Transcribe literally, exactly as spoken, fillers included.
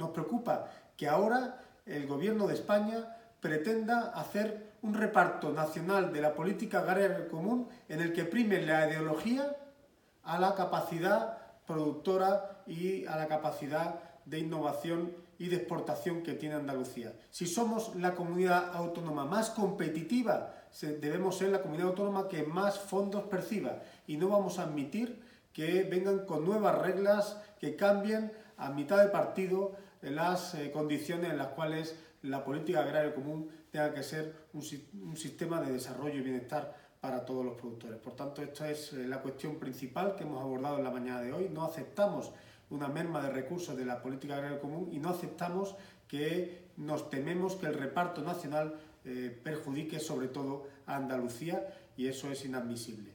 Nos preocupa que ahora el Gobierno de España pretenda hacer un reparto nacional de la política agraria común en el que prime la ideología a la capacidad productora y a la capacidad de innovación y de exportación que tiene Andalucía. Si somos la comunidad autónoma más competitiva, debemos ser la comunidad autónoma que más fondos perciba y no vamos a admitir que vengan con nuevas reglas que cambien a mitad de partido las eh, condiciones en las cuales la política agraria común tenga que ser un, un sistema de desarrollo y bienestar para todos los productores. Por tanto, esta es la cuestión principal que hemos abordado en la mañana de hoy. No aceptamos una merma de recursos de la política agraria común y no aceptamos que nos tememos que el reparto nacional eh, perjudique sobre todo a Andalucía, y eso es inadmisible.